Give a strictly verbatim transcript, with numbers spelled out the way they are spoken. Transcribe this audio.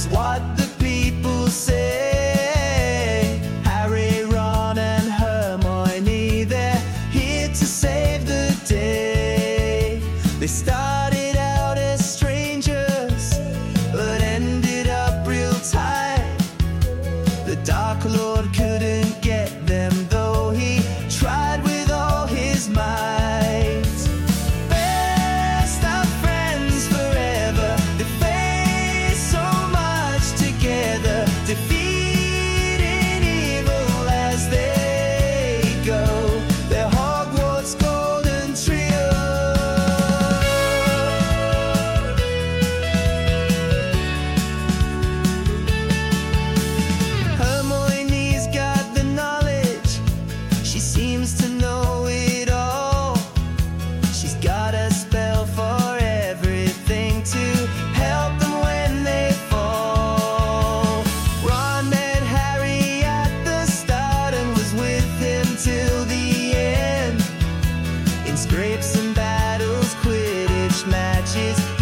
It's what the people say. Harry, Ron and Hermione, they're here to save the day. They started out as strangers, but ended up real tight. The Dark Lord couldn't get them, though he tried with all his might. Best of friends forever, they face so much together, defeating evil as they go. They're Hogwarts Golden Trio. Hermione's got the knowledge, she seems to know it all. She's got a spell for everything to help them when they fall. Ron met Harry at the start and was with him till the end. In scrapes and battles, Quidditch matches,